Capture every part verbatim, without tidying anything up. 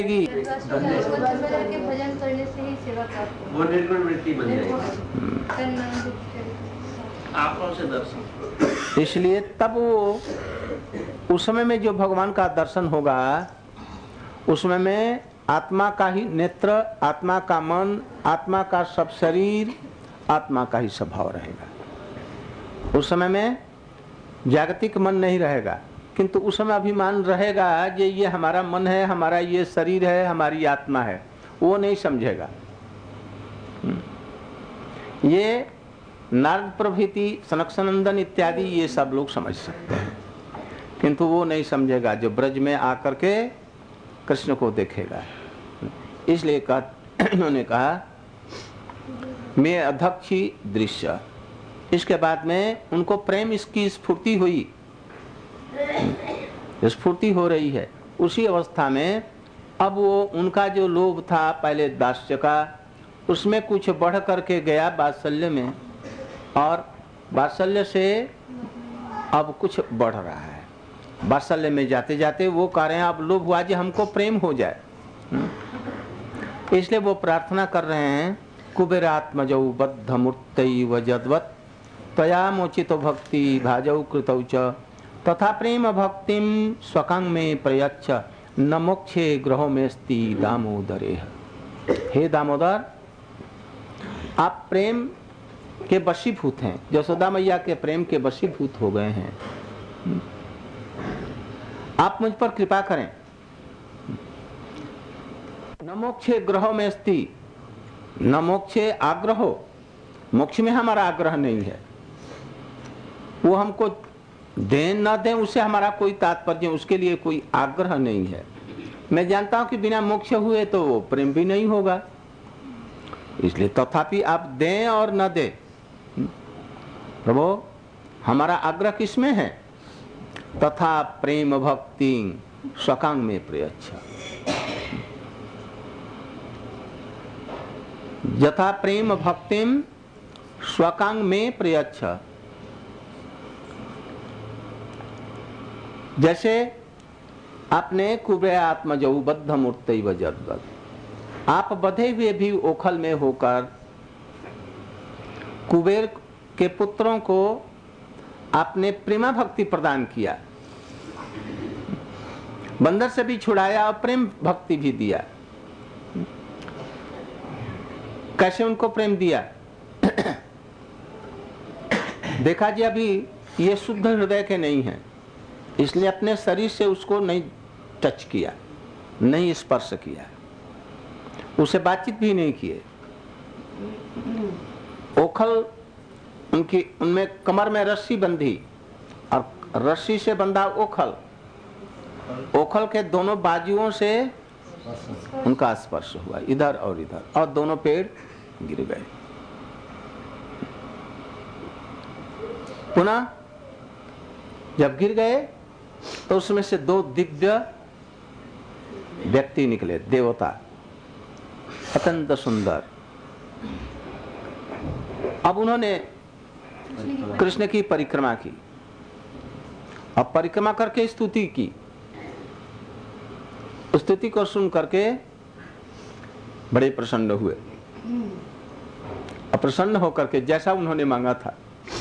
भजन करने से ही सेवा करते हैं, वो निर्गुण वृत्ति बन जाएगी, आंखों से दर्शन। इसलिए तब वो उस समय में जो भगवान का दर्शन होगा, उस समय में आत्मा का ही नेत्र, आत्मा का मन, आत्मा का सब शरीर, आत्मा का ही स्वभाव रहेगा। उस समय में जागतिक मन नहीं रहेगा, किंतु उस समय अभिमान रहेगा कि ये हमारा मन है, हमारा ये शरीर है, हमारी आत्मा है, वो नहीं समझेगा। ये नारद प्रभृति, सनक सनंदन इत्यादि ये सब लोग समझ सकते हैं, किंतु वो नहीं समझेगा जो ब्रज में आकर के कृष्ण को देखेगा। इसलिए कहा, उन्होंने कहा मैं अध्यक्षी दृश्य। इसके बाद में उनको प्रेम इसकी स्फूर्ति हुई, स्फूर्ति हो रही है। उसी अवस्था में अब वो उनका जो लोभ था पहले दास्य का, उसमें कुछ बढ़ करके गया वात्सल्य में, और वात्सल्य से अब कुछ बढ़ रहा है। वात्सल्य में जाते जाते वो कह रहे हैं अब लोभ हुआ जी हमको प्रेम हो जाए। इसलिए वो प्रार्थना कर रहे हैं कुबेरात्मजौ बद्ध मूर्तैव जद्वत् त्वया मोचितो भक्ति भाजौ कृतौ च तथा प्रेम भक्तिम स्वकांग में प्रयच्छ न मोक्षे ग्रहो में स्ति दामोदरे। हे दामोदर, आप प्रेम के वशीभूत हैं, यशोदा मैया के प्रेम के वशीभूत हो गए हैं। आप मुझ पर कृपा करें। न मोक्षे ग्रहो में स्ति, न मोक्षे आग्रहो, मोक्ष में हमारा आग्रह नहीं है। वो हमको दें न दें उससे हमारा कोई तात्पर्य, उसके लिए कोई आग्रह नहीं है। मैं जानता हूं कि बिना मोक्ष हुए तो वो प्रेम भी नहीं होगा, इसलिए तथापि आप दें और न दें, प्रभु हमारा आग्रह किसमें है? तथा प्रेम भक्ति स्वकांग में प्रयच्छ। यथा प्रेम भक्तिम स्वकांग में प्रयच्छ। जैसे आपने कुबेर आत्मजौ बद्ध मूर्तैव जद्वत्, आप बधे हुए भी ओखल में होकर कुबेर के पुत्रों को आपने प्रेमा भक्ति प्रदान किया, बंदर से भी छुड़ाया और प्रेम भक्ति भी दिया। कैसे उनको प्रेम दिया? देखा जी अभी ये शुद्ध हृदय के नहीं है, इसलिए अपने शरीर से उसको नहीं टच किया, नहीं स्पर्श किया, उसे बातचीत भी नहीं किए। ओखल उनकी, उनमें कमर में रस्सी बंधी और रस्सी से बंधा ओखल, ओखल के दोनों बाजुओं से उनका स्पर्श हुआ, इधर और इधर, और दोनों पेड़ गिर गए। पुनः जब गिर गए तो उसमें से दो दिव्य व्यक्ति निकले, देवता, अत्यंत सुंदर। अब उन्होंने कृष्ण की परिक्रमा की, अब परिक्रमा करके स्तुति की। स्तुति को सुन करके बड़े प्रसन्न हुए, प्रसन्न होकर के जैसा उन्होंने मांगा था,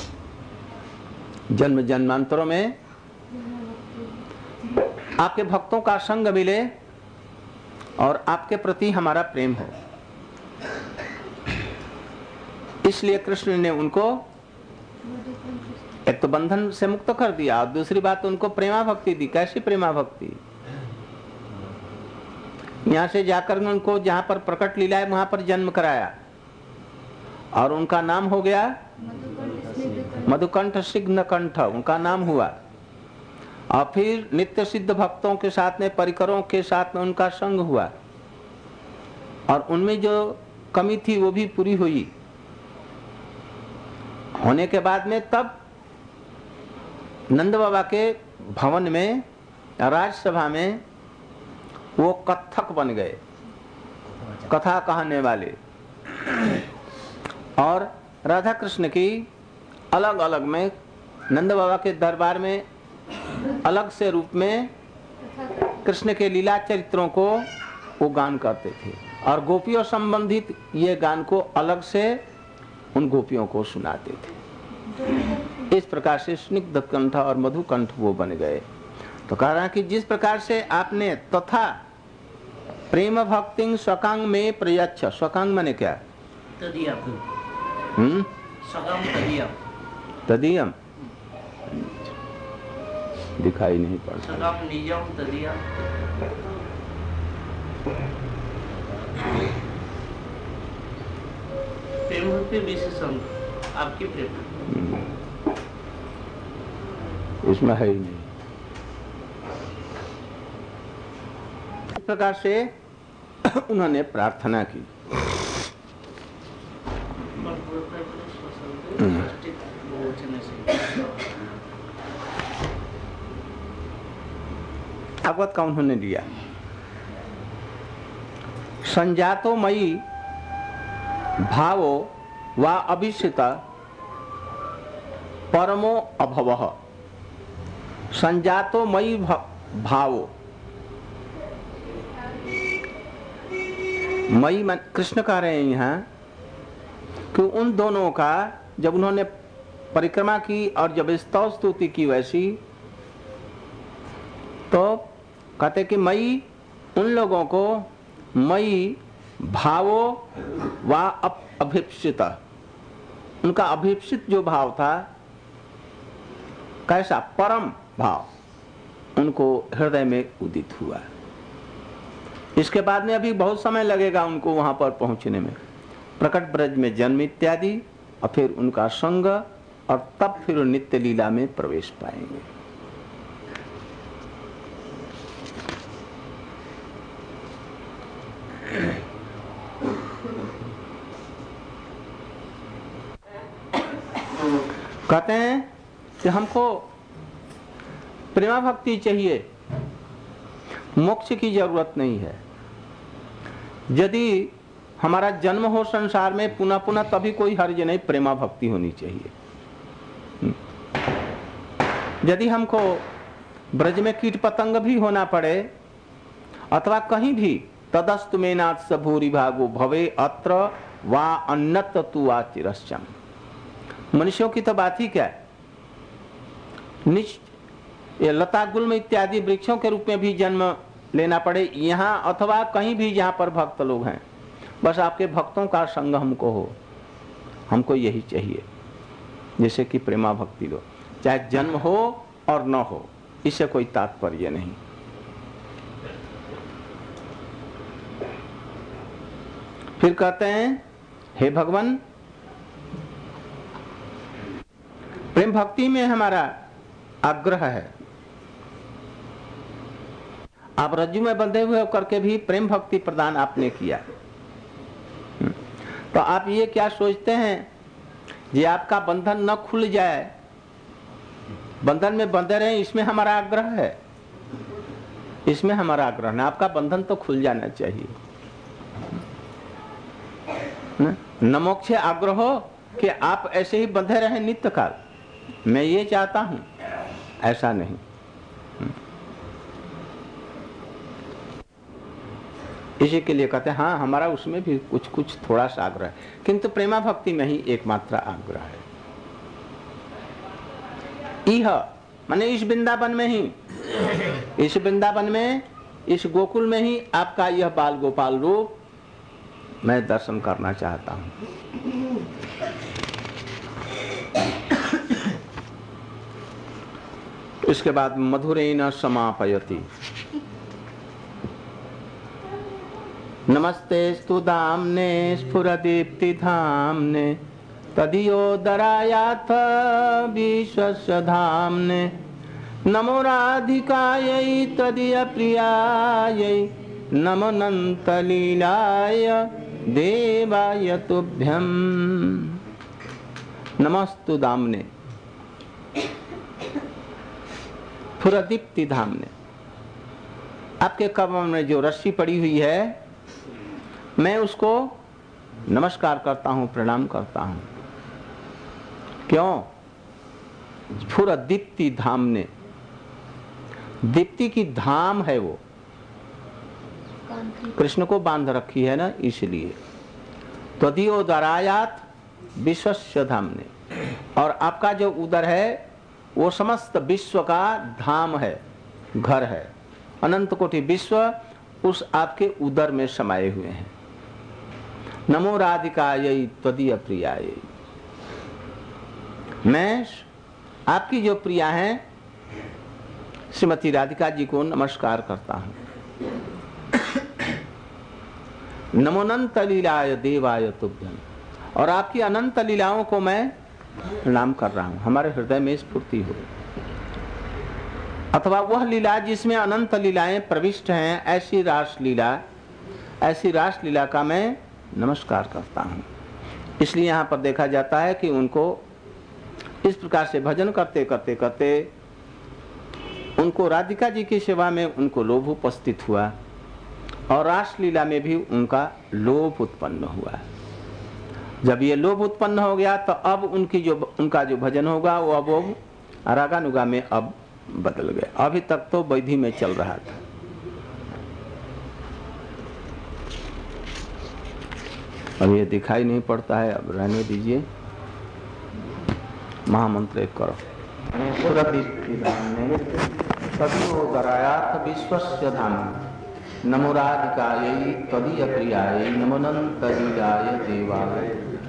जन्म जन्मांतरों में आपके भक्तों का संग मिले और आपके प्रति हमारा प्रेम हो, इसलिए कृष्ण ने उनको एक तो बंधन से मुक्त कर दिया और दूसरी बात उनको प्रेमा भक्ति दी। कैसी प्रेमा भक्ति? यहां से जाकर उनको जहां पर प्रकट लीला है वहां पर जन्म कराया और उनका नाम हो गया मधुकंठ सिग्न कंठ, उनका नाम हुआ। और फिर नित्य सिद्ध भक्तों के साथ में, परिकरों के साथ में उनका संग हुआ और उनमें जो कमी थी वो भी पूरी हुई। होने के बाद में तब नंद बाबा के भवन में, राजसभा में वो कथक बन गए, कथा कहने वाले, और राधा कृष्ण की अलग अलग में नंद बाबा के दरबार में अलग से रूप में कृष्ण के लीला चरित्रों को वो गान करते थे, और गोपियों संबंधित ये गान को अलग से उन गोपियों को सुनाते थे। इस प्रकार से स्निग्ध कंठ और मधु कंठ वो बन गए। तो कह रहा है कि जिस प्रकार से आपने तथा प्रेम भक्ति स्वकांग में प्रयच्छ, स्वकांग माने क्या? हम्म तदीयम दिखाई नहीं पड़ता। प्रेम भक्ति विशेषण आपकी प्रेम इसमें है ही नहीं। इस प्रकार से उन्होंने प्रार्थना की। भागवत का उन्होंने लिया। संजातो मयि भावो वा अभिषित परमो अभवः। संजातो मयि भावो, मयि मन कृष्ण कह रहे हैं यहाँ कि उन दोनों का जब उन्होंने परिक्रमा की और जब स्तव स्तुति की वैसी, तो कहते कि मयि उन लोगों को मयि भावो वा अभिप्सित, उनका अभिप्सित जो भाव था, कैसा परम भाव उनको हृदय में उदित हुआ। इसके बाद में अभी बहुत समय लगेगा उनको वहां पर पहुंचने में। प्रकट ब्रज में जन्म इत्यादि, और फिर उनका संग, और तब फिर नित्य लीला में प्रवेश पाएंगे। कहते हैं कि हमको प्रेमा भक्ति चाहिए, मोक्ष की जरूरत नहीं है। यदि हमारा जन्म हो संसार में पुनः पुनः, तभी कोई हर्ज नहीं, प्रेमा भक्ति होनी चाहिए। यदि हमको ब्रज में कीट पतंग भी होना पड़े अथवा कहीं भी, तदस्तु मेनाथ स भूरि भागो भवे अत्र वा अन्नत तु वा चिरश्चम। मनुष्यों की तो बात ही क्या है, निच ये लता गुल्म इत्यादि वृक्षों के रूप में भी जन्म लेना पड़े यहाँ अथवा कहीं भी जहाँ पर भक्त लोग हैं, बस आपके भक्तों का संग हमको हो, हमको यही चाहिए। जैसे कि प्रेमा भक्ति लो, चाहे जन्म हो और न हो, इससे कोई तात्पर्य नहीं। फिर कहते हैं, हे भगवान, प्रेम भक्ति में हमारा आग्रह है। आप रज्जु में बंधे हुए होकर के भी प्रेम भक्ति प्रदान आपने किया। तो आप ये क्या सोचते हैं कि आपका बंधन न खुल जाए, बंधन में बंधे रहे, इसमें हमारा आग्रह है? इसमें हमारा आग्रह है, आपका बंधन तो खुल जाना चाहिए। न मोक्ष आग्रह हो कि आप ऐसे ही बंधे रहे नित्य काल, मैं ये चाहता हूं, ऐसा नहीं। इसी के लिए कहते हैं हाँ, हमारा उसमें भी कुछ कुछ थोड़ा सा आग्रह है, किंतु प्रेमा भक्ति में ही एकमात्र आग्रह है। इह माने इस वृंदावन में ही, इस वृंदावन में, इस गोकुल में ही आपका यह बाल गोपाल रूप मैं दर्शन करना चाहता हूं। इसके बाद मधुरेण समापयति। नमस्ते दाम्ने स्फुरदीप्ति धाम्ने तदियोदरायाथ विश्वस्य धाम्ने नमो राधिकायै तदीय प्रियायै नमो नन्तलीलाय देवाय तुभ्यं। नमस्तु दाम्ने, स्फुरदीप्ति धाम्ने, आपके कमर में जो रस्सी पड़ी हुई है, मैं उसको नमस्कार करता हूं, प्रणाम करता हूं। क्यों? स्फुरदीप्ति धाम्ने, दीप्ति की धाम है वो, बांधी। कृष्ण को बांध रखी है ना, इसलिए। त्वदीयोदरायात विश्वस्य धामने, और आपका जो उदर है वो समस्त विश्व का धाम है, घर है। अनंत कोटि विश्व उस आपके उदर में समाये हुए हैं। नमो राधिकायै त्वदीय प्रियायै, मैं आपकी जो प्रिया हैं श्रीमती राधिका जी को नमस्कार करता हूं। नमोनंत लीलाय देवाय तुभ्यं, और आपकी अनंत लीलाओं को मैं प्रणाम कर रहा हूं। हमारे हृदय में स्फूर्ति हो, अथवा वह लीला जिसमें अनंत लीलाएं प्रविष्ट हैं, ऐसी रास लीला, ऐसी रास लीला का मैं नमस्कार करता हूं। इसलिए यहां पर देखा जाता है कि उनको इस प्रकार से भजन करते करते करते उनको राधिका जी की सेवा में उनको लोभ उपस्थित हुआ, और रास लीला में भी उनका लोभ उत्पन्न हुआ। जब ये लोभ उत्पन्न हो गया तो अब उनकी जो उनका जो भजन होगा वो अब वो रागानुगा में अब बदल गया। अभी तक तो वैधि में चल रहा था। अब ये दिखाई नहीं पड़ता है, अब रहने दीजिए। महामंत्र एक करो। तदीयोदरायात विश्वस्य धाम, नमो राधिकायै त्वदीय प्रियायै, नमोनंत लीलाय देवाय।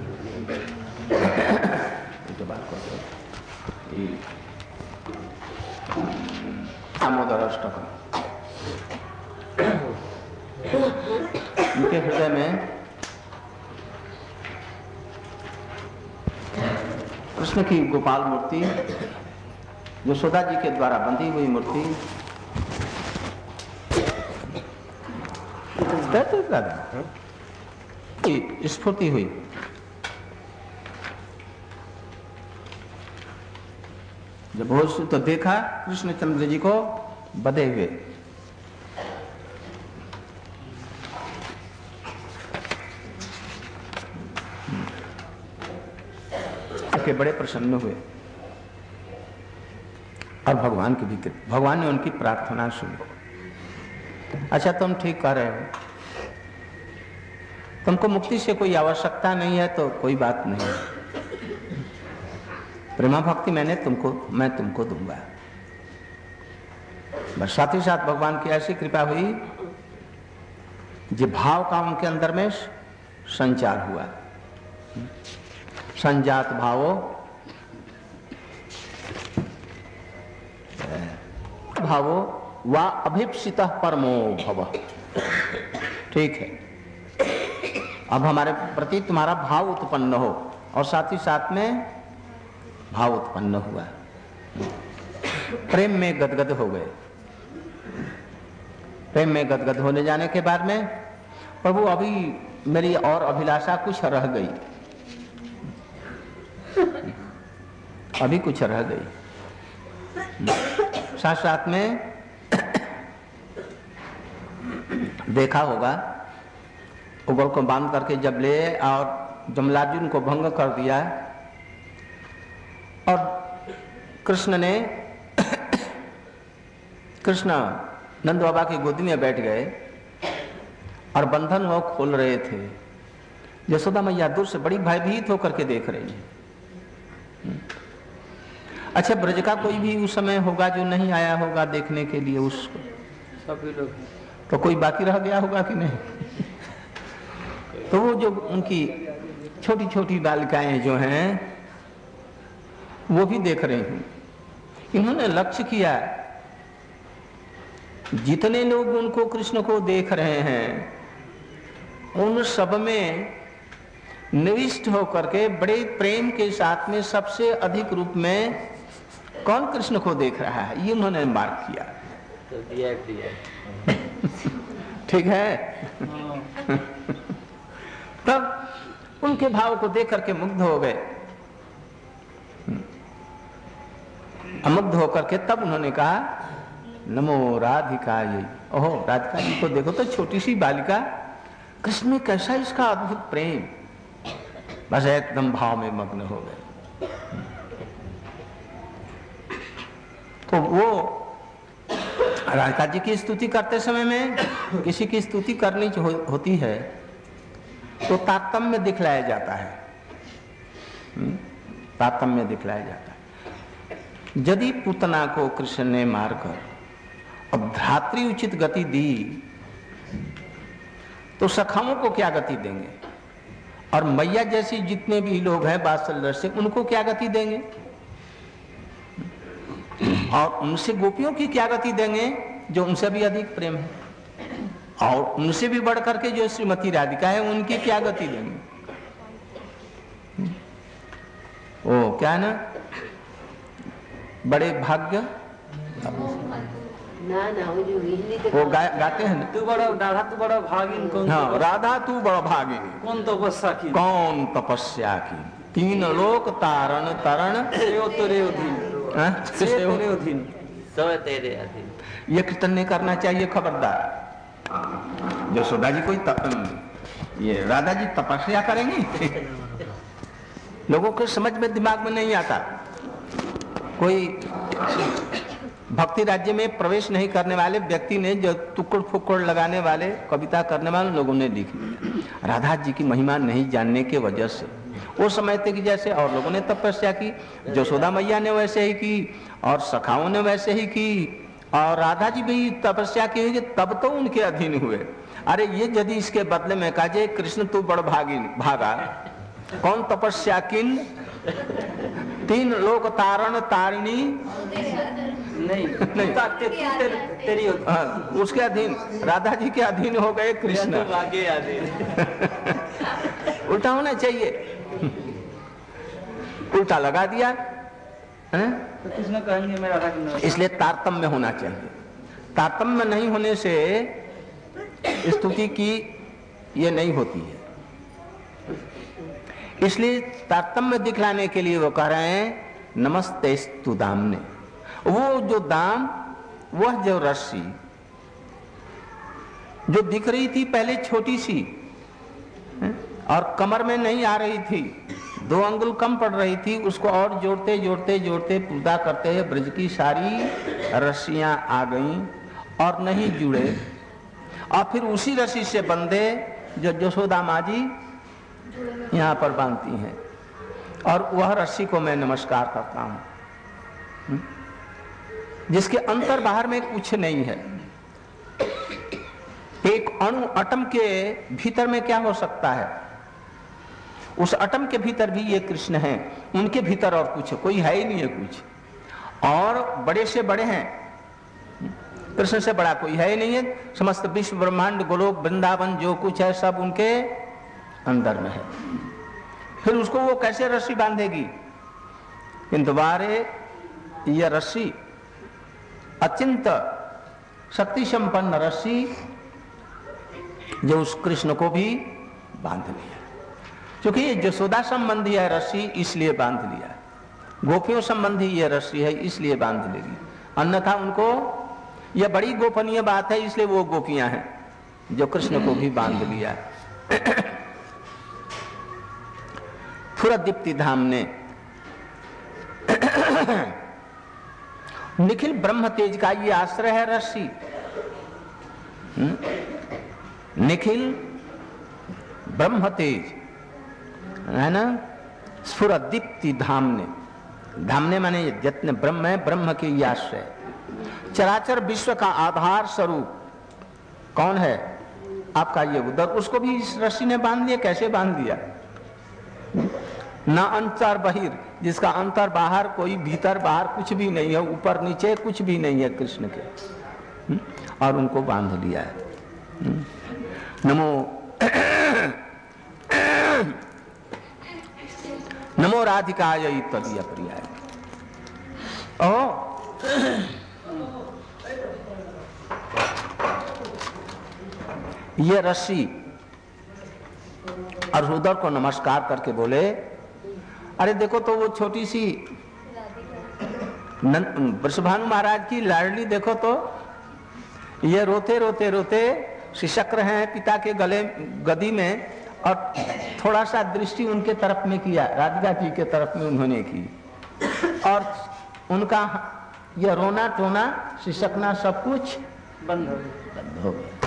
दामोदर अष्टकम। उनके हृदय में कृष्ण की गोपाल मूर्ति, यशोदा जी के द्वारा बंधी हुई मूर्ति, स्फूर्ति हुई। जब होश तो देखा कृष्णचंद्र जी को बधे हुए। के बड़े प्रसन्न हुए, और भगवान की भी, भगवान ने उनकी प्रार्थना सुनी। अच्छा, तुम ठीक कह रहे हो, तुमको मुक्ति से कोई आवश्यकता नहीं है तो कोई बात नहीं, प्रेमा भक्ति मैंने तुमको मैं तुमको दूंगा। बस साथ ही साथ भगवान की ऐसी कृपा हुई जो भाव का उनके अंदर में संचार हुआ। संजात भावो भावो वा अभिप्सितः परमो भव। ठीक है, अब हमारे प्रति तुम्हारा भाव उत्पन्न हो, और साथ ही साथ में भाव उत्पन्न हुआ, प्रेम में गदगद हो गए। प्रेम में गदगद होने जाने के बाद में प्रभु अभी मेरी और अभिलाषा कुछ रह गई, अभी कुछ रह गई। साथ साथ में देखा होगा उगल को बांध करके जब ले और जमलार्जुन को भंग कर दिया, और कृष्ण ने कृष्ण नंद बाबा की गोदी में बैठ गए और बंधन वो खोल रहे थे। यशोदा मैया दूर से बड़ी भयभीत होकर के देख रही है। अच्छा, ब्रज का कोई भी उस समय होगा जो नहीं आया होगा देखने के लिए उसको, सभी लोग, तो कोई बाकी रह गया होगा कि नहीं? तो वो जो उनकी छोटी छोटी बालिकाएं जो हैं वो भी देख रही हैं। इन्होंने लक्ष्य किया, जितने लोग उनको कृष्ण को देख रहे हैं उन सब में निविष्ट होकर के बड़े प्रेम के साथ में सबसे अधिक रूप में कौन कृष्ण को देख रहा है, ये उन्होंने मार्क किया। तो दिया दिया। ठीक है। तब उनके भाव को देख करके मुग्ध हो गए। अमुग्ध होकर के तब उन्होंने कहा नमो राधिकायै। ओहो, राधिका जी को देखो तो, छोटी सी बालिका, कृष्ण में कैसा इसका अद्भुत प्रेम। बस एकदम भाव में मग्न हो गए। तो वो राधिका जी की स्तुति करते समय में किसी की स्तुति करनी हो, होती है तो तारतम्य दिखलाया जाता है, तारतम्य दिखलाया जाता है। यदि पूतना को कृष्ण ने मारकर अब धात्री उचित गति दी तो सखाओं को क्या गति देंगे, और मैया जैसी जितने भी लोग हैं वात्सल्य से उनको क्या गति देंगे, और उनसे गोपियों की क्या गति देंगे जो उनसे भी अधिक प्रेम है, और उनसे भी बढ़ करके जो श्रीमती राधिका है उनकी क्या गति देंगे। ओ क्या ना बड़े भाग्य ना ना वो जो हिंदी के वो गा, गाते हैं ना, तू बड़ा राधा तू बड़ा भागिन कौन हाँ, राधा तू बड़ा भागिनी कौन तपस्या की कौन तपस्या की, तीन लोक तारण तरण सेव तेरे अधीन, हाँ? सेव तेरे अधीन, सब तेरे अधीन। ये कीर्तन नहीं करना चाहिए, खबरदार। यशोदा जी कोई तप, ये राधा जी तपस्या करेंगी लोगों को समझ में दिमाग में नहीं आता। कोई भक्ति राज्य में प्रवेश नहीं करने वाले व्यक्ति ने जो टुकड़ फुकड़ लगाने वाले कविता करने वाले लोगों ने लिख लिया। राधा जी की महिमा नहीं जानने के वजह से वो समझते कि जैसे और लोगों ने तपस्या की, यशोदा मैया ने वैसे ही की और सखाओं ने वैसे ही की और राधा जी भी तपस्या की होगी तब तो उनके अधीन हुए। अरे ये यदि इसके बदले में कहा जाए कृष्ण तू बड़ भागिन भागा, कौन तपस्या किन, तीन लोक तारण तारिणी नहीं नहीं ते, ते, तेरी हाँ, उसके अधीन, राधा जी के अधीन हो गए कृष्ण। आगे अधीन उल्टा होना चाहिए, उल्टा लगा दिया है? तो कृष्ण कहेंगे मैं राधा की, इसलिए तारतम्य होना चाहिए। तारतम्य नहीं होने से स्तुति की ये नहीं होती है। इसलिए तारतम्य दिखलाने के लिए वो कह रहे हैं नमस्ते स्तु दामने। वो जो दाम, वह जो रस्सी जो दिख रही थी पहले छोटी सी और कमर में नहीं आ रही थी, दो अंगुल कम पड़ रही थी, उसको और जोड़ते जोड़ते जोड़ते पूजा करते हुए ब्रज की सारी रस्सियां आ गईं और नहीं जुड़े, और फिर उसी रस्सी से बंधे जो यशोदा माँ जी यहाँ पर बांधती हैं, और वह रस्सी को मैं नमस्कार करता हूं, जिसके अंतर बाहर में कुछ नहीं है। एक अणु अटम के भीतर में क्या हो सकता है, उस अटम के भीतर भी ये कृष्ण हैं, उनके भीतर और कुछ कोई है ही नहीं है कुछ, और बड़े से बड़े हैं, कृष्ण से बड़ा कोई है ही नहीं है। समस्त विश्व ब्रह्मांड गोलोक वृंदावन जो कुछ है सब उनके अंदर में है। फिर उसको वो कैसे रस्सी बांधेगी, किंतु बारे यह रस्सी अचिंत शक्ति संपन्न रस्सी जो उस कृष्ण को भी बांध लिया, क्योंकि ये यशोदा संबंधी है रस्सी इसलिए बांध लिया, गोपियों संबंधी यह रस्सी है इसलिए बांध लेगी, अन्यथा उनको यह बड़ी गोपनीय बात है इसलिए वो गोपियां हैं जो कृष्ण को भी बांध लिया। फुरदीप्ति धाम ने निखिल ब्रह्म तेज का ये आश्रय है रस्सी, निखिल ब्रह्म तेज है ना, स्फुरदीप्ति धामने, धामने माने जितने ब्रह्म है ब्रह्म के ये आश्रय, चराचर विश्व का आधार स्वरूप कौन है आपका ये उदर, उसको भी इस रस्सी ने बांध लिया। कैसे बांध दिया, ना अंतर बहिर, जिसका अंतर बाहर कोई भीतर बाहर कुछ भी नहीं है, ऊपर नीचे कुछ भी नहीं है कृष्ण के, और उनको बांध लिया है। नमो नमो राधिकाय तदीय प्रियाय। ओ ये रस्सी और उधर को नमस्कार करके बोले, अरे देखो तो वो छोटी सी वृषभानु महाराज की लाडली देखो तो, ये रोते रोते रोते शिशक्र हैं पिता के गले गदी में, और थोड़ा सा दृष्टि उनके तरफ में किया, राधिका जी के तरफ में उन्होंने की, और उनका यह रोना टोना सिसकना सब कुछ बंद हो गया। बंद हो गया।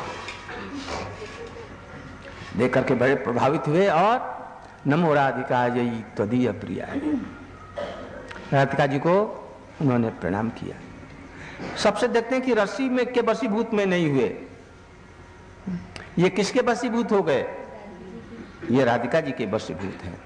देख करके बड़े प्रभावित हुए और नमो राधिका जयी त्वदीय प्रिया, राधिका जी को उन्होंने प्रणाम किया। सबसे देखते हैं कि रस्सी में के वशीभूत में नहीं हुए, ये किसके वशीभूत हो गए? ये राधिका जी के वशीभूत हैं।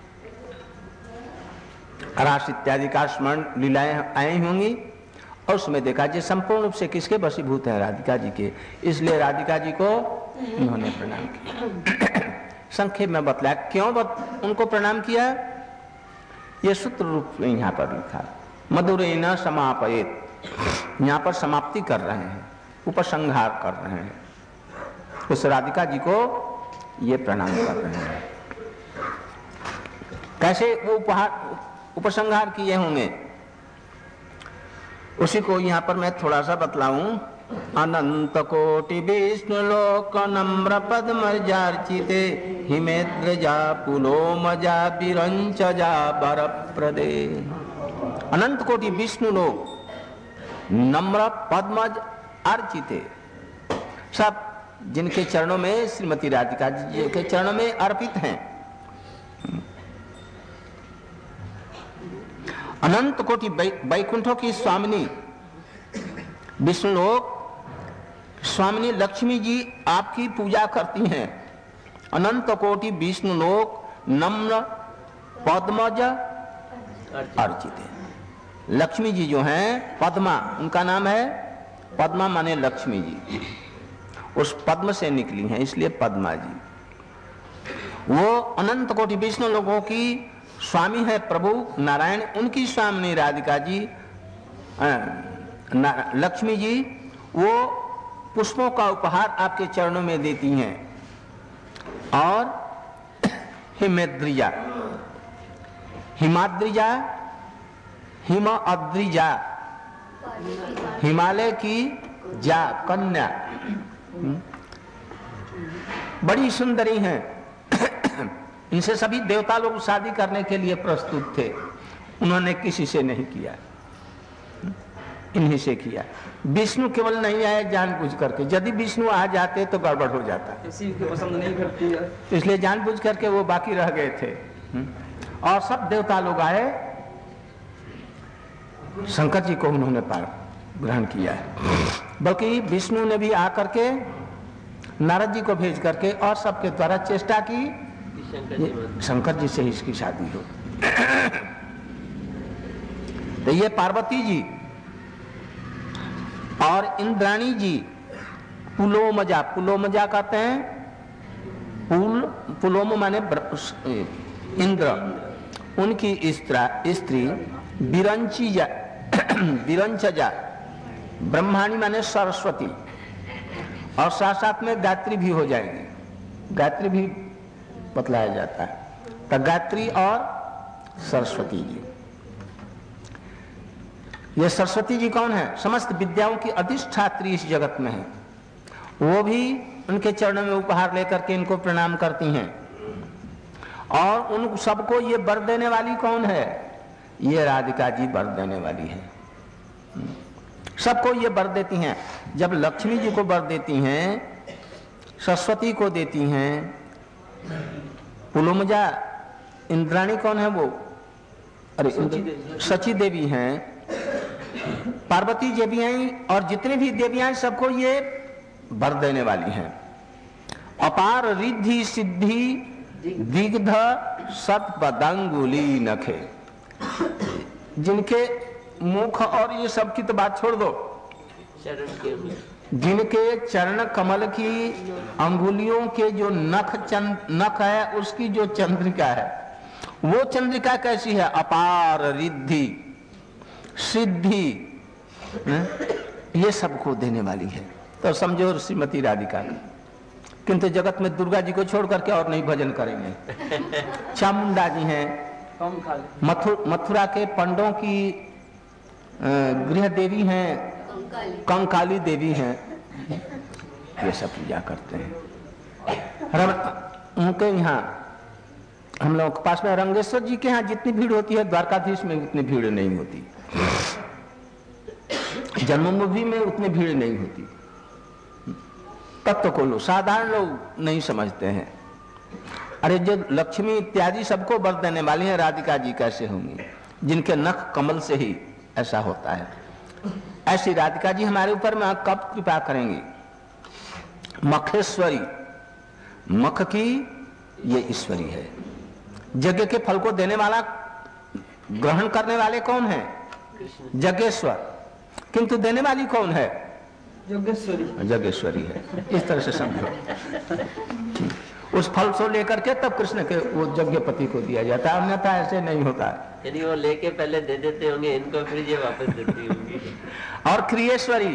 रास इत्यादि का स्मरण लीलाएं आई होंगी और उसमें देखा जी संपूर्ण रूप से किसके वशीभूत हैं? राधिका जी के। इसलिए राधिका जी को उन्होंने प्रणाम किया। संक्षेप में बतलाया क्यों बत, उनको प्रणाम किया। ये सूत्र रूप में यहाँ पर लिखा, मधुरेण समापयेत, यहाँ पर समाप्ति कर रहे हैं, उपसंहार कर रहे हैं। उस राधिका जी को ये प्रणाम कर रहे हैं। कैसे वो उपहार उपसंहार किए होंगे उसी को यहाँ पर मैं थोड़ा सा बतलाऊं। अनंत कोटि विष्णु लोक नम्र पद्मर्जार्चिते हिमेद्रजा पुलोमजा विरंचजा वरप्रदे। अनंत कोटि विष्णु लोक नम्र पद्मज अर्चिते, सब जिनके चरणों में श्रीमती राधिका जी के चरणों में अर्पित हैं। अनंत कोटि वैकुंठों की स्वामिनी विष्णु लोक स्वामिनी लक्ष्मी जी आपकी पूजा करती हैं। अनंत कोटि विष्णु लोक नम्र पद्मज अर्चित है। लक्ष्मी जी जो हैं पद्मा, उनका नाम है पद्मा माने लक्ष्मी जी, उस पद्म से निकली हैं इसलिए पद्मा जी। वो अनंत कोटि विष्णु लोगों की स्वामी है प्रभु नारायण, उनकी स्वामिनी राधिका जी लक्ष्मी जी वो पुष्पों का उपहार आपके चरणों में देती हैं। और हिमेद्रिजा, हिमाद्रिजा, हिम अद्रिजा, हिमालय की जा कन्या, बड़ी सुंदरी हैं। इनसे सभी देवता लोग शादी करने के लिए प्रस्तुत थे, उन्होंने किसी से नहीं किया, इन्हीं से किया। विष्णु केवल नहीं आए जानबूझ करके, यदि विष्णु आ जाते तो गड़बड़ हो जाता, किसी को पसंद नहीं करती है, इसलिए जानबूझ करके वो बाकी रह गए थे। और सब देवता लोग आए, शंकर जी को उन्होंने पार ग्रहण किया है। बल्कि विष्णु ने भी आकर के नारद जी को भेज करके और सबके द्वारा चेष्टा की शंकर जी से इसकी शादी हो। तो ये पार्वती जी और इंद्राणी जी पुलोमजा, पुलोमजा कहते हैं पुल, पुलोम माने इंद्र, उनकी स्त्री विरंचीजा, विरंचजा ब्रह्माणी माने सरस्वती, और साथ साथ में गायत्री भी हो जाएगी, गायत्री भी बतलाया जाता है। तो गायत्री और सरस्वती जी, ये सरस्वती जी कौन है? समस्त विद्याओं की अधिष्ठात्री इस जगत में है। वो भी उनके चरणों में उपहार लेकर के इनको प्रणाम करती हैं। और उन सबको ये वर देने वाली कौन है? ये राधिका जी वर देने वाली है। सबको ये वर देती हैं। जब लक्ष्मी जी को वर देती हैं, सरस्वती को देती हैं, पुलोमजा इंद्राणी कौन है वो? अरे सची देवी हैं, पार्वती देवी हैं, और जितनी भी देवियां सबको ये वर देने वाली हैं। अपार रिद्धि सिद्धि दिग्ध सतपदांगुली नखे, जिनके मुख और ये सब की तो बात छोड़ दो, जिनके चरण कमल की अंगुलियों के जो नख चंद नख है उसकी जो चंद्रिका है, वो चंद्रिका कैसी है? अपार रिद्धि सिद्धि, ये सबको देने वाली है। तो समझो श्रीमती राधिका का। किंतु जगत में दुर्गा जी को छोड़ करके और नहीं भजन करेंगे। चामुंडा जी हैं, मथुर मथुरा के पंडों की गृह देवी हैं, कंकाली देवी हैं, ये सब पूजा करते हैं। उनके यहाँ हम लोग के पास में रंगेश्वर जी के यहाँ जितनी भीड़ होती है, द्वारकाधीश में उतनी भीड़ नहीं होती। जन्मभूमि में उतनी भीड़ नहीं होती। तत्व को लोग, साधारण लोग नहीं समझते हैं। अरे जो लक्ष्मी इत्यादि सबको वर देने वाली है, राधिका जी कैसे होंगी जिनके नख कमल से ही ऐसा होता है। ऐसी राधिका जी हमारे ऊपर में कब कृपा करेंगी? मखेश्वरी, मख की ये ईश्वरी है। यज्ञ के फल को देने वाला, ग्रहण करने वाले कौन है? यज्ञेश्वर। किंतु देने वाली कौन है? यज्ञेश्वरी। यज्ञेश्वरी है। इस तरह से समझो। उस फल को लेकर के तब कृष्ण के वो यज्ञपति को दिया जाता है, अन्यथा ऐसे नहीं होता है। यदि वो लेके पहले दे देते होंगे, इनको फिर ये वापस देती होंगी। और क्रियेश्वरी,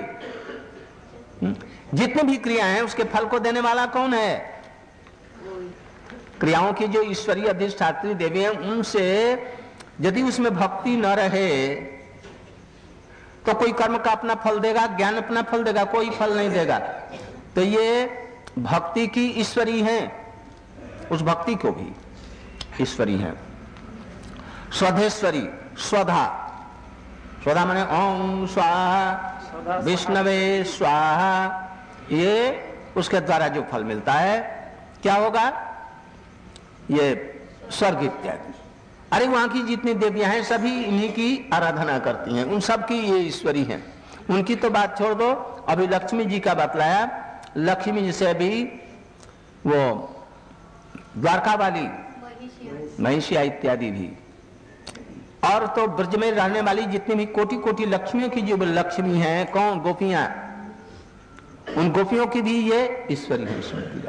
जितनी भी क्रिया है उसके फल को देने वाला कौन है? क्रियाओं की जो ईश्वरीय अधिष्ठात्री देवी है, उनसे यदि उसमें भक्ति न रहे तो कोई कर्म का अपना फल देगा, ज्ञान अपना फल देगा, कोई फल नहीं देगा। तो ये भक्ति की ईश्वरी है, उस भक्ति को भी ईश्वरी है। स्वधेश्वरी, स्वधा, स्वधा माने ओम स्वाहा विष्णवे स्वाहा, ये उसके द्वारा जो फल मिलता है क्या होगा? ये स्वर्ग इत्यादि। अरे वहां की जितनी देवियां हैं सभी इन्हीं की आराधना करती हैं, उन सब की ये ईश्वरी हैं। उनकी तो बात छोड़ दो, अभी लक्ष्मी जी का बतलाया। लक्ष्मी जी से भी वो द्वारका वाली महिषिया इत्यादि भी, और तो ब्रज में रहने वाली जितनी भी कोटि कोटि लक्ष्मियों की जो लक्ष्मी हैं, कौन? गोपियां। उन गोपियों की भी ये ईश्वरी है।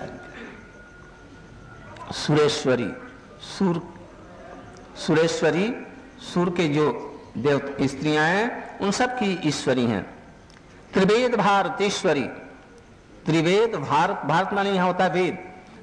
सुरेश्वरी, सुर सुरेश्वरी, सुर के जो देव स्त्रियां हैं उन सब की ईश्वरी हैं। त्रिवेद भारतेश्वरी, त्रिवेद भारत, भारत माने यहां होता है वेद,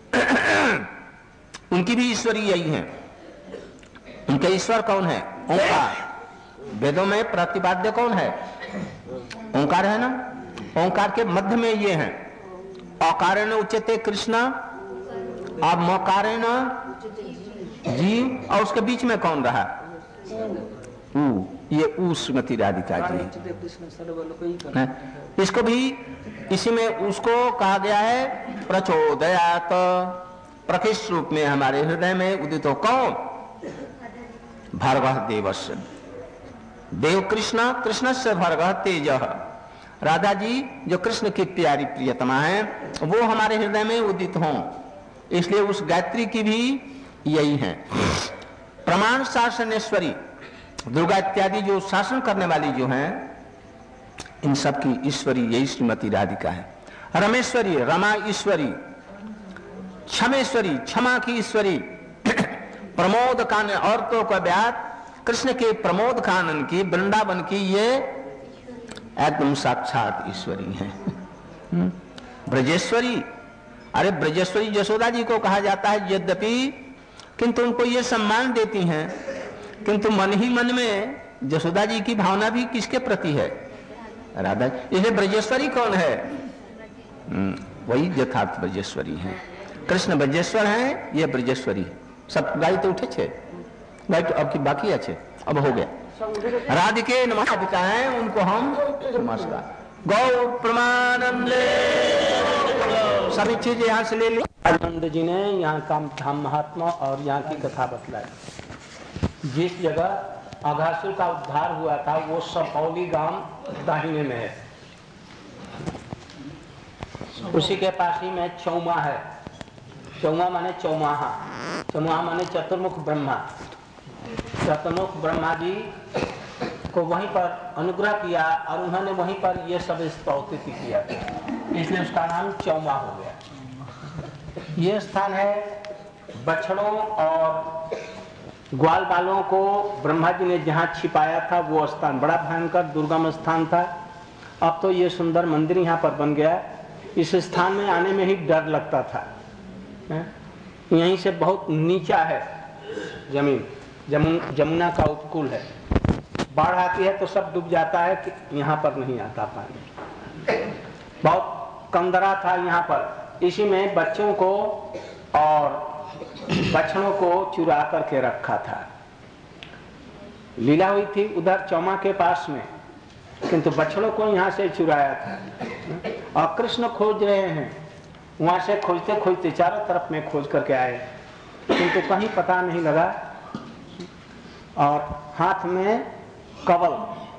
उनकी भी ईश्वरी यही है। उनके ईश्वर कौन है? ओंकार। वेदों में प्रतिपाद्य कौन है? ओंकार है ना। ओंकार के मध्य में ये हैं, अकारेण उच्यते कृष्ण, अब मकारेण जीव, और उसके बीच में कौन रहा? ऊ, ये ऊ श्रीमती राधिका जी है। इसको भी इसी में उसको कहा गया है प्रचोदयात, प्रकृष्ट रूप में हमारे हृदय में उदित हो कौन? भर्गः देवस्य, देव कृष्ण, कृष्ण से भर्गः तेज। राधा जी जो कृष्ण की प्यारी प्रियतमा है वो हमारे हृदय में उदित हों, इसलिए उस गायत्री की भी यही है। प्रमाण शासनेश्वरी, दुर्गा इत्यादि जो शासन करने वाली जो हैं, इन सब की ईश्वरी यही श्रीमती राधिका है। रमेश्वरी, रमा ईश्वरी। क्षमेश्वरी, क्षमा की ईश्वरी। प्रमोद कानन, औरतों का ब्याह कृष्ण के प्रमोद कानन की, वृंदावन की, ये एकदम साक्षात ईश्वरी है। ब्रजेश्वरी, अरे ब्रजेश्वरी यशोदा जी को कहा जाता है यद्यपि, किंतु उनको ये सम्मान देती हैं, किंतु मन ही मन में यशोदा जी की भावना भी किसके प्रति है? राधा। इसलिए ब्रजेश्वरी कौन है? वही यथार्थ ब्रजेश्वरी है। कृष्ण ब्रजेश्वर है, ये ब्रजेश्वरी है। सब गाय तो उठे छे, गाय तो अब की बाकी अच्छे, अब हो गया। राधिके नमस्कार है, उनको हम नमस्कार। गौ प्रमानंदे, सभी चीज यहाँ से ले ली। आनंद जी ने यहाँ का धाम महात्मा और यहाँ की कथा बतलाई। जिस जगह अघासुर का उद्धार हुआ था वो सपौली गांव दाहिने में है, उसी के पास ही में चौमा है। चौमा माने चौमाहा, चौमाहा माने चतुर्मुख ब्रह्मा। चतुर्मुख ब्रह्मा जी को वहीं पर अनुग्रह किया और उन्होंने वहीं पर ये सब स्तुति किया, इसलिए उसका नाम चौमा हो गया। ये स्थान है बछड़ों और ग्वाल बालों को ब्रह्मा जी ने जहाँ छिपाया था वो स्थान बड़ा भयंकर दुर्गम स्थान था। अब तो ये सुंदर मंदिर यहाँ पर बन गया। इस स्थान में आने में ही डर लगता था। यहीं से बहुत नीचा है जमीन, जमुन, जमुना का उपकूल है। बाढ़ आती है तो सब डूब जाता है कि यहाँ पर नहीं आता पानी। बहुत कंदरा था यहाँ पर। इसी में बच्चों को और बछड़ों को चुरा करके रखा था। लीला हुई थी उधर चौमा के पास में। किंतु बछड़ों को यहाँ से चुराया था और कृष्ण खोज रहे हैं। वहां से खोजते खोजते चारों तरफ में खोज करके आए, किंतु कहीं पता नहीं लगा। और हाथ में कवल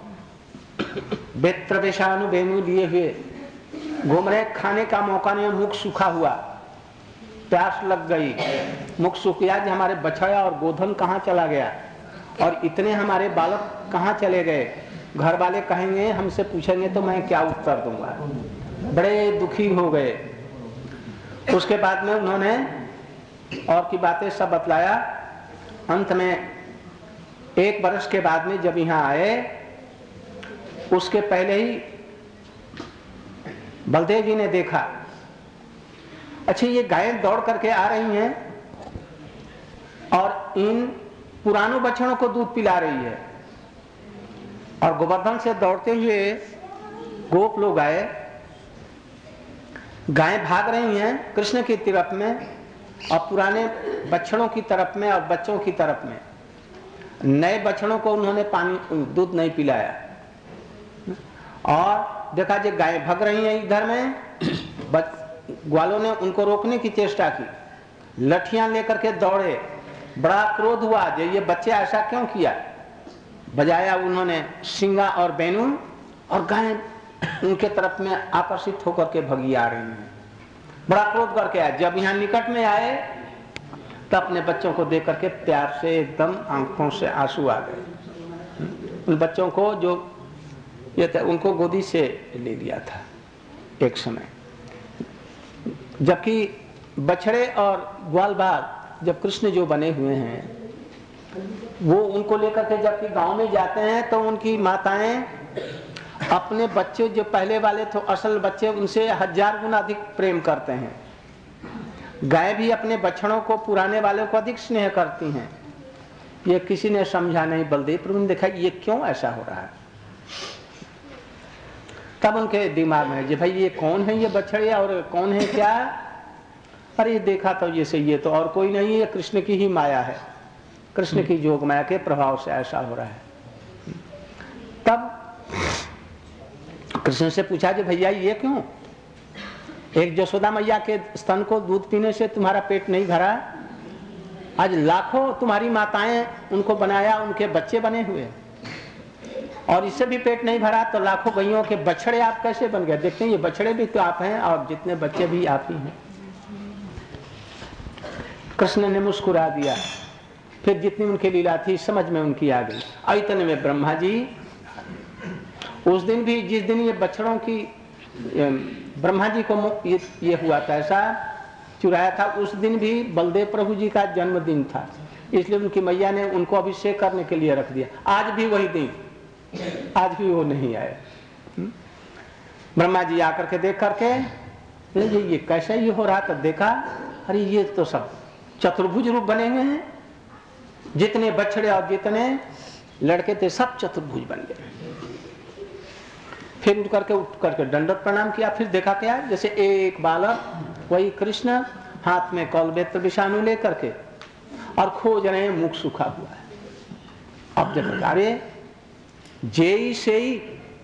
बेत्र विषाणु बेनु लिए हुए घूम रहे, खाने का मौका नहीं, मुख सूखा हुआ, प्यास लग गई, मुख सूख गया। हमारे बछड़ा और गोधन कहाँ चला गया और इतने हमारे बालक कहाँ चले गए? घर वाले कहेंगे, हमसे पूछेंगे तो मैं क्या उत्तर दूंगा। बड़े दुखी हो गए। उसके बाद में उन्होंने और की बातें सब बतलाया। अंत में एक बरस के बाद में जब यहाँ आए, उसके पहले ही बलदेव जी ने देखा, अच्छा ये गायें दौड़ करके आ रही हैं और इन पुरानों बछड़ों को दूध पिला रही है, और गोवर्धन से दौड़ते हुए गोप लोग आए, गायें भाग रही हैं कृष्ण की तरफ में और पुराने बछड़ों की तरफ में और बच्चों की तरफ में। नए बछड़ों को उन्होंने पानी दूध नहीं पिलाया और देखा जो गायें भाग रही हैं इधर में, ग्वालों ने उनको रोकने की चेष्टा की, लठियां लेकर के दौड़े। बड़ा क्रोध हुआ, जो ये बच्चे ऐसा क्यों किया। बजाया उन्होंने सिंगा और बेनू, और गायें उनके तरफ में आकर्षित होकर के भगी आ रही हैं। बड़ा क्रोध करके आए। जब यहाँ निकट में आए तो अपने बच्चों को देख करके प्यार से एकदम आंखों से आंसू आ गए। उन बच्चों को जो ये था उनको गोदी से ले लिया था एक समय। जबकि बछड़े और ग्वाल बाल जब कृष्ण जो बने हुए हैं, वो उनको लेकर के जबकि गांव में जाते हैं तो उनकी माताएं अपने बच्चे जो पहले वाले तो असल बच्चे उनसे हजार गुना अधिक प्रेम करते हैं। गाय भी अपने बछड़ों को पुराने वालों को अधिक स्नेह करती हैं। ये किसी ने समझा नहीं। बलदेव प्रभु ने देखा ये क्यों ऐसा हो रहा है। तब उनके दिमाग में जी भाई ये कौन है, ये बछड़े और कौन है क्या। अरे देखा तो ये से ये तो और कोई नहीं, ये कृष्ण की ही माया है, कृष्ण की जोग माया के प्रभाव से ऐसा हो रहा है। तब कृष्ण से पूछा कि भैया ये क्यों, एक यशोदा मैया के स्तन को दूध पीने से तुम्हारा पेट नहीं भरा, आज लाखों तुम्हारी माताएं उनको बनाया, उनके बच्चे बने हुए, और इससे भी पेट नहीं भरा तो लाखों गैयों के बछड़े आप कैसे बन गए। देखते हैं ये बछड़े भी तो आप हैं और जितने बच्चे भी आप ही हैं। कृष्ण ने मुस्कुरा दिया। फिर जितनी उनकी लीला थी समझ में उनकी आ गई। और इतने में ब्रह्मा जी उस दिन भी, जिस दिन ये बछड़ों की ब्रह्मा जी को ये, ये हुआ था, ऐसा चुराया था, उस दिन भी बलदेव प्रभु जी का जन्मदिन था, इसलिए उनकी मैया ने उनको अभिषेक करने के लिए रख दिया। आज भी वही दिन, आज भी वो नहीं आए। ब्रह्मा जी आकर के देख करके ये, ये कैसा ये हो रहा था, देखा अरे ये तो सब चतुर्भुज रूप बने हुए हैं, जितने बछड़े और जितने लड़के थे सब चतुर्भुज बन गए। फिर उठ करके उठ करके दंडवत प्रणाम किया। फिर देखा क्या, जैसे एक बालक वही कृष्ण हाथ में कौलबेत्र विषाणु लेकर के और खोज रहे हैं, मुख सूखा हुआ है। अब जब अरे जेई से ही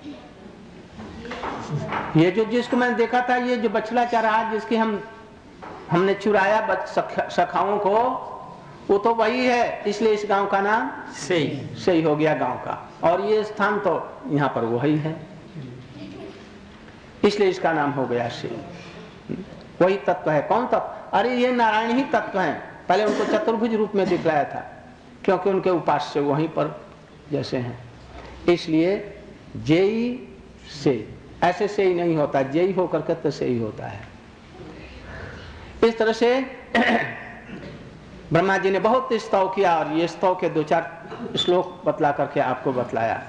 ये जो जिसको मैंने देखा था, ये जो बछड़ा चरा जिसकी हम हमने चुराया सखाओं को, वो तो वही है, इसलिए इस गांव का नाम सही सही हो गया गांव का, और ये स्थान तो यहाँ पर वही है, इसलिए इसका नाम हो गया सही। वही तत्व है। कौन तत्व? अरे ये नारायण ही तत्व है। पहले उनको चतुर्भुज रूप में दिखलाया था, क्योंकि उनके उपास्य वहीं पर जैसे हैं, इसलिए जेई से ऐसे से ही नहीं होता, जेई होकर के तो से ही होता है। इस तरह से ब्रह्मा जी ने बहुत स्तव किया, और ये स्तव के दो चार श्लोक बतला करके आपको बतलाया।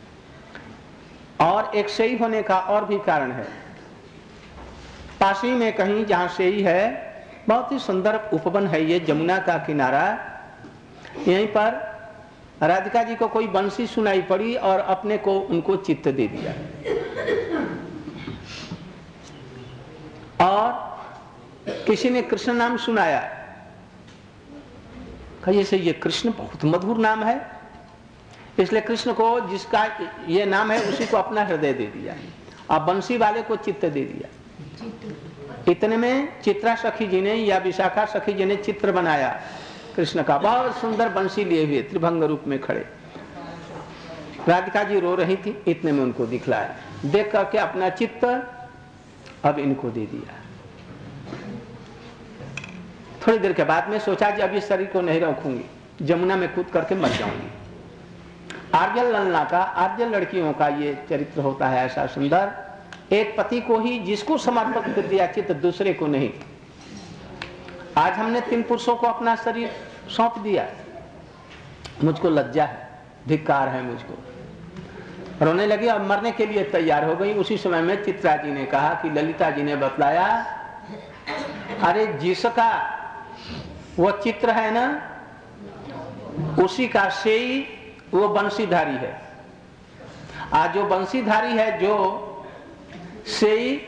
और एक सही होने का और भी कारण है। पासी में कहीं जहां सही है, बहुत ही सुंदर उपवन है, ये जमुना का किनारा, यहीं पर राधिका जी को कोई बंसी सुनाई पड़ी और अपने को उनको चित्त दे दिया, और किसी ने कृष्ण नाम सुनाया, कहा जैसे ये कृष्ण बहुत मधुर नाम है, इसलिए कृष्ण को जिसका ये नाम है उसी को अपना हृदय दे दिया और बंसी वाले को चित्त दे दिया। इतने में चित्रा सखी जी ने या विशाखा सखी जी ने चित्र बनाया कृष्ण का, बहुत सुंदर बंसी लिए हुए त्रिभंग रूप में खड़े। राधिका जी रो रही थी, इतने में उनको दिखलाया, देख करके अपना चित्त अब इनको दे दिया। थोड़ी देर के बाद में सोचा कि अब इस शरीर को नहीं रखूंगी, जमुना में कूद करके मर जाऊंगी। आर्जल ललना का, आर्जल लड़कियों का ये चरित्र होता है ऐसा सुंदर, एक पति को ही जिसको समर्पित कर दिया चित्त, दूसरे को नहीं। आज हमने तीन पुरुषों को अपना शरीर सौंप दिया, मुझको लज्जा है, धिक्कार है मुझको। रोने लगी, अब मरने के लिए तैयार हो गई। उसी समय में चित्रा जी ने कहा कि ललिता जी ने बतलाया, अरे जिसका वो चित्र है ना, उसी का से ही वो बंशीधारी है। आज जो बंशीधारी है, जो से ही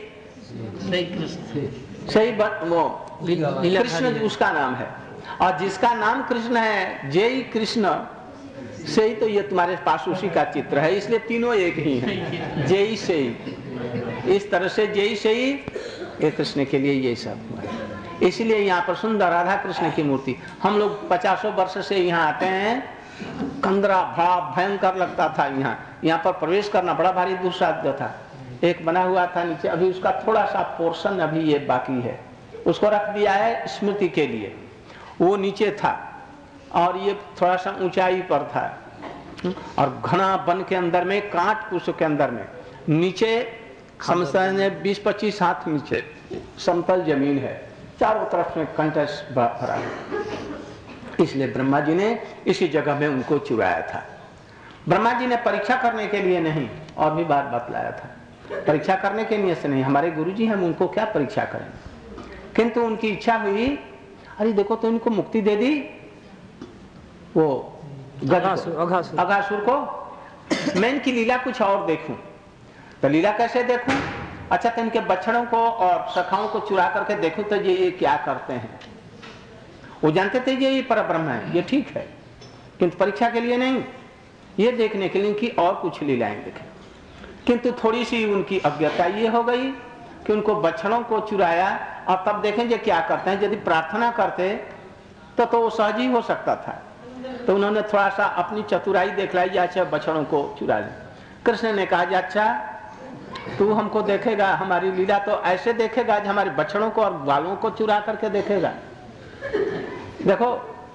सही वो कृष्ण उसका नाम है, और जिसका नाम कृष्ण है, जय कृष्ण से ही, तो ये तुम्हारे पास उसी का चित्र है। इसलिए तीनों एक ही हैं, जय से ही। इस तरह से जय से ही ये कृष्ण के लिए ये सब हुआ है। इसलिए यहाँ पर सुंदर राधा कृष्ण की मूर्ति, हम लोग पचासों वर्ष से यहाँ आते हैं, कंदरा बड़ा भयंकर लगता था। यहाँ यहाँ पर प्रवेश करना बड़ा भारी दुस्साध्य था। एक बना हुआ था नीचे, अभी उसका थोड़ा सा पोर्शन अभी ये बाकी है, उसको रख दिया है स्मृति के लिए। वो नीचे था और ये थोड़ा सा ऊंचाई पर था, और घना वन के अंदर में, कांट कुछ के अंदर में, नीचे समझे बीस पच्चीस हाथ नीचे समतल जमीन है, चारों तरफ में कंटस भरा है। इसलिए ब्रह्मा जी ने इसी जगह में उनको चुराया था। ब्रह्मा जी ने परीक्षा करने के लिए नहीं, और भी बात बतलाया था, परीक्षा करने के लिए से नहीं, हमारे गुरु जी हम उनको क्या परीक्षा करें। किंतु उनकी इच्छा हुई, अरे देखो तो इनको मुक्ति दे दी वो अघासुर अघासुर को, मैं इनकी लीला कुछ और देखूं। तो लीला कैसे देखूं? अच्छा, तो इनके बछड़ों को और सखाओं को चुरा करके देखूं तो ये, ये क्या करते हैं। वो जानते थे ये पर ब्रह्म है, ये ठीक है, किंतु परीक्षा के लिए नहीं, ये देखने के लिए कि और कुछ लीलाएं देखें। किंतु थोड़ी सी उनकी अज्ञता ये हो गई कि उनको बछड़ों को चुराया, और तब देखेंगे क्या करते हैं। यदि प्रार्थना करते तो तो वो सहज ही हो सकता था, तो उन्होंने थोड़ा सा अपनी चतुराई देख लाई, अच्छा बछड़ों को चुरा ले। कृष्ण ने कहा, अच्छा तू हमको देखेगा, हमारी लीला तो ऐसे देखेगा, हमारे बछड़ों को और बालों को चुरा करके देखेगा। देखो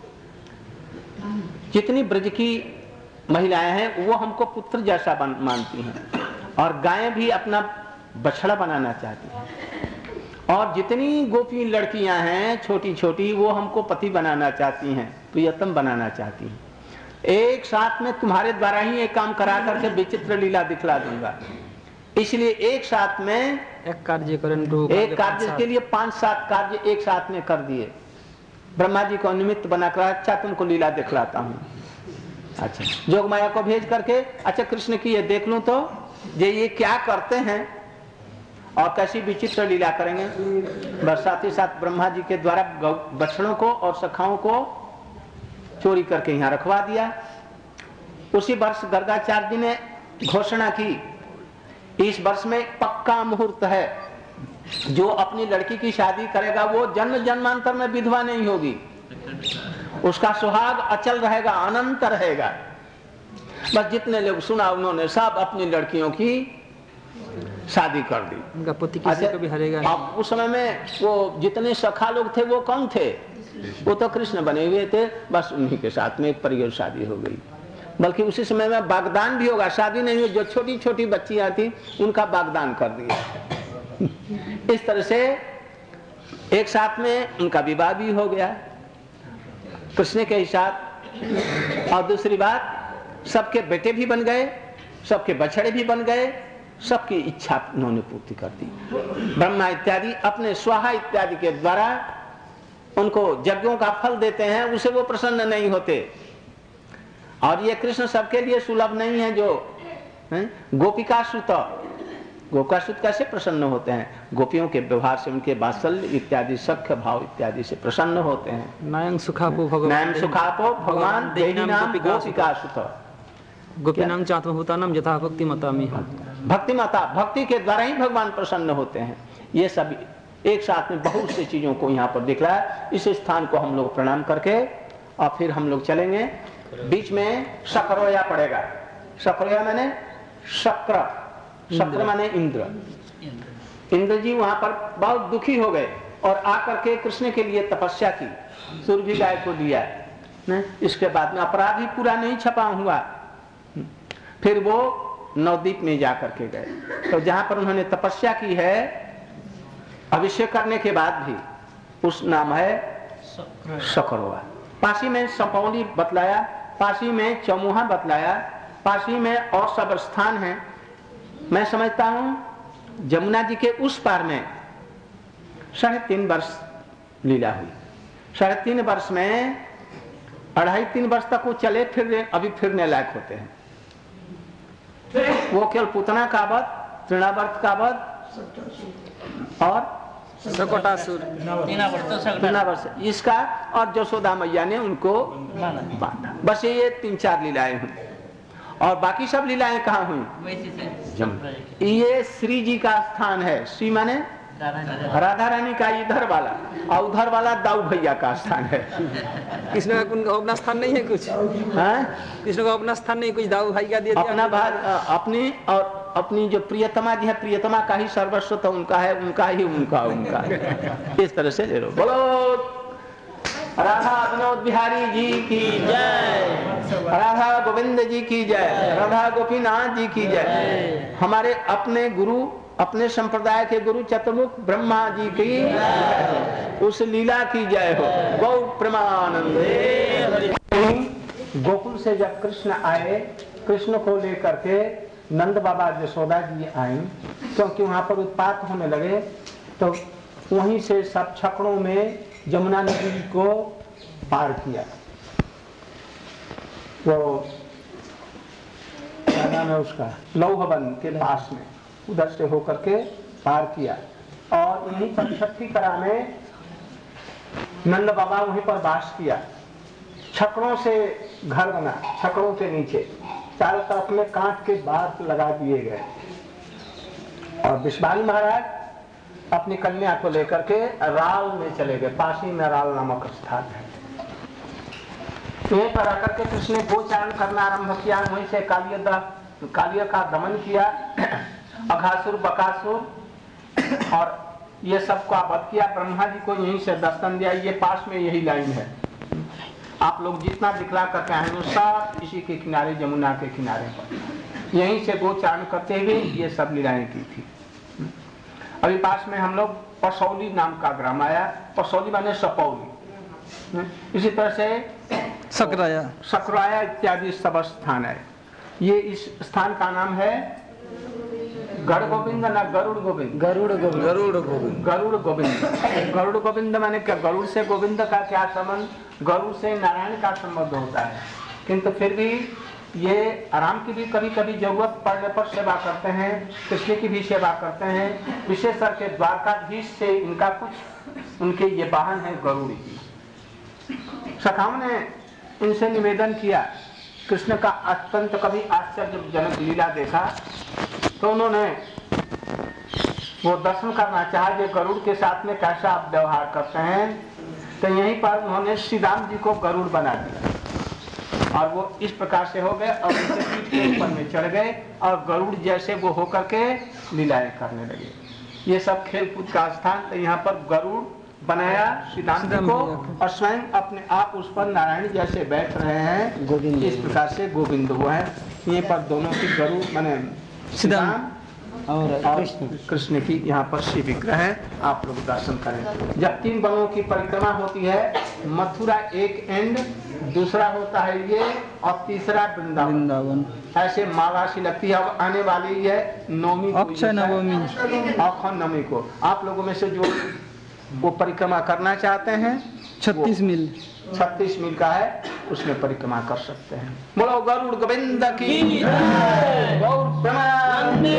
जितनी ब्रज की महिलाएं हैं वो हमको पुत्र जैसा मानती हैं, और गायें भी अपना बछड़ा बनाना चाहती हैं, और जितनी गोपी लड़कियां हैं छोटी छोटी, वो हमको पति बनाना चाहती हैं, प्रियतम बनाना चाहती हैं। एक साथ में तुम्हारे द्वारा ही एक काम करा करके विचित्र लीला दिखला दूंगा। इसलिए एक साथ में एक कार्य करें, एक कार्य के लिए पांच सात कार्य एक साथ में कर दिए। ब्रह्मा जी को निमित्त बनाकर, अच्छा तुमको लीला दिखलाता हूँ। अच्छा, जोग माया को भेज करके, अच्छा कृष्ण की ये देख लूं तो ये ये क्या करते हैं और कैसी विचित्र लीला करेंगे। बस साथ ही साथ ब्रह्मा जी के द्वारा बछड़ों को और सखाओं को चोरी करके यहाँ रखवा दिया। उसी वर्ष गर्गाचार्य जी ने घोषणा की, इस वर्ष में पक्का मुहूर्त है, जो अपनी लड़की की शादी करेगा वो जन्म जन्मांतर में विधवा नहीं होगी, उसका सुहाग अचल रहेगा, अनंत रहेगा। बस जितने लोग सुना उन्होंने सब अपनी लड़कियों की शादी कर दी। उनका पति किसी को भी हरेगा नहीं। अब उस समय में वो जितने सखा लोग थे वो कौन थे? वो तो कृष्ण बने हुए थे, बस उन्हीं के साथ में एक परिवार शादी हो गई। बल्कि उसी समय में बागदान भी होगा, शादी नहीं हुई, जो छोटी छोटी बच्चियां थी उनका बागदान कर दिया। इस तरह से एक साथ में उनका विवाह भी हो गया कृष्ण के साथ। और दूसरी बात, सबके बेटे भी बन गए, सबके बछड़े भी बन गए, सबकी इच्छा उन्होंने पूर्ति कर दी। ब्रह्मा इत्यादि अपने स्वाहा इत्यादि के द्वारा उनको यज्ञों का फल देते हैं, उसे वो प्रसन्न नहीं होते। और ये कृष्ण सबके लिए सुलभ नहीं है। जो गोपिका सुत, गोपिका सुत कैसे प्रसन्न होते हैं? गोपियों के व्यवहार से, उनके वात्सल्य इत्यादि, सख्य भाव इत्यादि से प्रसन्न होते हैं। नायं सुखापो भगवान, नायं सुखापो भगवान देहि नाम गोपिका सुत। गोपीनाम चात्मभूतानाम यथा भक्ति मतामि। भक्ति माता, भक्ति के द्वारा ही भगवान प्रसन्न होते हैं। ये सब एक साथ में बहुत सी चीजों को यहाँ पर दिख रहा है। इस स्थान को हम लोग प्रणाम करके और फिर हम लोग चलेंगे। बीच में शक्रोया पड़ेगा। शक्रोया माने शक्र, शक्र माने इंद्र। इंद्र जी वहां पर बहुत दुखी हो गए और आकर के कृष्ण के लिए तपस्या की, सूर्य गाय को दिया। इसके बाद में अपराध ही पूरा नहीं छपा हुआ, फिर वो नवद्वीप में जाकर के गए। तो जहां पर उन्होंने तपस्या की है अभिषेक करने के बाद भी, उस नाम है शक्रोया। पासी में सपौली बतलाया, पासी में चमुहा बतलाया, पासी में और सब स्थान है। मैं समझता हूं जमुना जी के उस पार में साढ़े तीन वर्ष लीला हुई। साढ़े तीन वर्ष में अढ़ाई तीन वर्ष तक वो चले फिर अभी फिरने लायक होते हैं। वो केवल पुतना का वध, तृणावर्त का वध और सकोटासुर वर्ष इसका और जसोदा मैया ने उनको बांधा। बस ये तीन चार लीलाएं हुई और बाकी सब लीलाएं कहाँ हुई? ये श्री जी का स्थान है। श्री माने राधा रानी का इधर वाला और उधर वाला दाऊ भैया का स्थान है। कृष्ण का अपना स्थान नहीं है कुछ? कृष्ण का अपना स्थान नहीं, कुछ दाऊ भाई का दिया अपना भाग अपनी और अपनी जो प्रियतमा जी है, प्रियतमा का ही सर्वस्व तो उनका है, उनका ही उनका उनका इस तरह से ले लो। बोलो राधा विनोद बिहारी जी की जय, राधा गोविंद जी की जय, राधा गोपीनाथ जी की जय। हमारे अपने गुरु, अपने संप्रदाय के गुरु चतुर्मुख ब्रह्मा जी की उस लीला की जय हो। गौ प्रेमानंदे। गोकुल से जब कृष्ण आए, कृष्ण को लेकर के नंद बाबा यशोदा जी आए, क्योंकि वहां पर उत्पात होने लगे तो वहीं से सब छकड़ों में जमुना नदी को पार किया। वो क्या नाम है उसका, लौहवन के पास में, उधर से होकर के पार किया और यहीं पर छठी करा में नंद बाबा वहीं पर वास किया। छकड़ों से घर बना, छकड़ों के नीचे चारों तरफ में कांच के बार लगा दिए गए और विश्वानी महाराज अपनी कन्या को लेकर के राल में चले गए। पासी में राल नामक स्थान है। यहीं पर आकर के कृष्ण ने गोचारण करना आरंभ किया। वहीं से कालिय कालिय का दमन किया, अघासुर बकासुर और ये सबको वध किया। ब्रह्मा जी को यहीं से दर्शन दिया। ये पास में यही लाइन है। आप लोग जितना दिखला करके आए हो सब इसी के किनारे, जमुना के किनारे पर यहीं से गोचारण करते हुए ये सब लीलाएं की थी। अभी पास में हम लोग पसौली नाम का ग्राम आया। पसौली माने सपौली। इसी तरह से सक्राया सक्राया इत्यादि सब स्थान है। ये इस स्थान का नाम है गढ़ गोविंद ना गरुड़ गोविंद? गरुड़ गोविंद। गरुड़ गोविंद। गरुड़ गोविंद। गरुड़ गोविंद माने क्या? गरुड़ से गोविंद का क्या संबंध? गरुड़ से नारायण का संबंध होता है, किंतु फिर भी ये आराम की भी कभी कभी जरूरत पड़ने पर सेवा करते हैं, कृष्ण की भी सेवा करते हैं। विशेष करके द्वारकाधीश से इनका कुछ, उनके ये वाहन है गरुड़ जी। सखाओं ने इनसे निवेदन किया, कृष्ण का अत्यंत कभी आश्चर्यजनक लीला देखा तो उन्होंने वो दर्शन करना चाहा कि गरुड़ के साथ में कैसा आप व्यवहार करते हैं। तो यहीं पर उन्होंने श्री राम जी को गरुड़ बना दिया और वो इस प्रकार से हो गए और उनके पीठ के ऊपर में चढ़ गए और गरुड़ जैसे वो होकर के लीलाएं करने लगे। ये सब खेल कूद का स्थान। तो यहाँ पर गरुड़ बनाया श्री राम जी को और स्वयं अपने आप उस पर नारायण जैसे बैठ रहे हैं। गोविंद इस प्रकार से गोविंद हुआ है। यहीं पर दोनों की गरुड़ माने श्री राम और कृष्ण कृष्ण की यहाँ पर श्री विग्रह है। आप लोग दर्शन करें। जब तीन वनों की परिक्रमा होती है, मथुरा एक एंड, दूसरा होता है ये और तीसरा वृंदावन। ऐसे मावासी लगती है। अब आने वाली है नवमी को, अक्षय नवमी, अक्षय नवमी को। आप लोगों में से जो वो परिक्रमा करना चाहते हैं, छत्तीस मील छत्तीस मील का है, उसमें परिक्रमा कर सकते हैं। बोलो गरुड़ गोविंद की गौर प्रेमानंदे।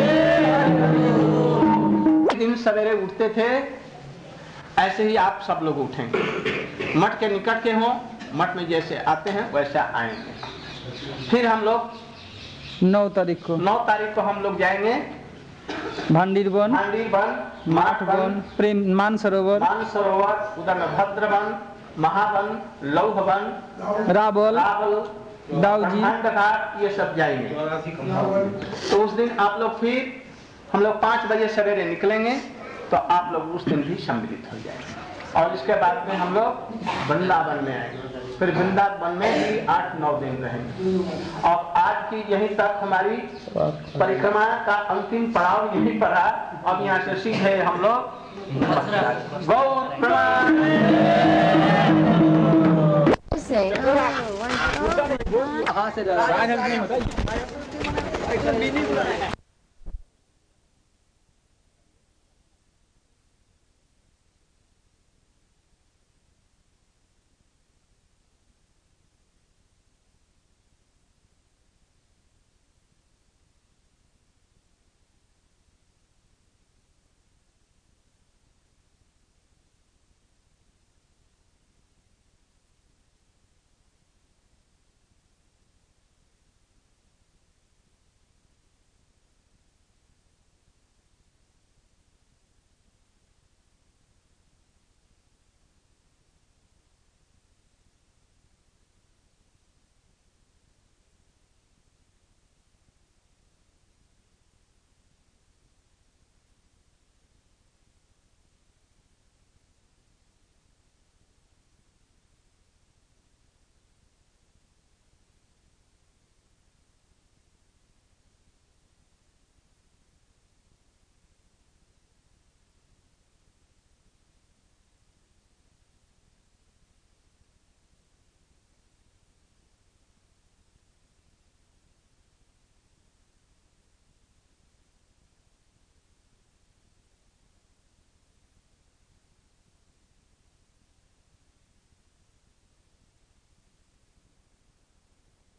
दिन सवेरे उठते थे, ऐसे ही आप सब लोग उठेंगे। मठ के निकट के हो, मठ में जैसे आते हैं वैसा आएंगे। फिर हम लोग नौ तारीख को नौ तारीख को हम लोग जाएंगे भांडीर वन, भांडीर वन, माठ वन, प्रेम मानसरोवर, मानसरोवर, उधर में भद्रवन, महावन, लौह वन, रावल, रावल, दाऊजी, ब्रह्मांड घाट, ये सब जाएंगे। तो उस दिन आप लोग फिर हम लोग पाँच बजे सवेरे निकलेंगे, तो आप लोग उस दिन भी सम्मिलित हो जाएंगे। और इसके बाद में हम लोग वृंदावन में आएंगे, फिर वृंदावन में भी आठ नौ दिन रहेंगे। और आज की यहीं तक हमारी परिक्रमा का अंतिम पड़ाव यहीं पर है। अब यहाँ से सीधे हम लोग गौर प्रणाम। हाँ से